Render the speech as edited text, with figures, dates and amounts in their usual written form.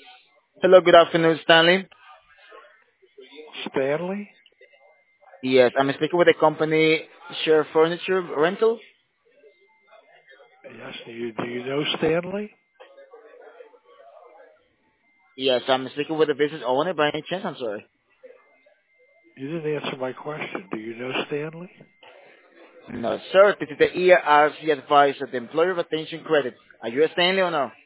Hello, good afternoon, Stanley. Stanley? Yes, I'm speaking with the company Share Furniture Rental. Yes. Do you know Stanley? Yes, I'm speaking with the business owner by any chance. I'm sorry. You didn't answer my question. Do you know Stanley? No, sir. This is the ERC advisor, the Employer Retention Credit. Are you a Stanley or no?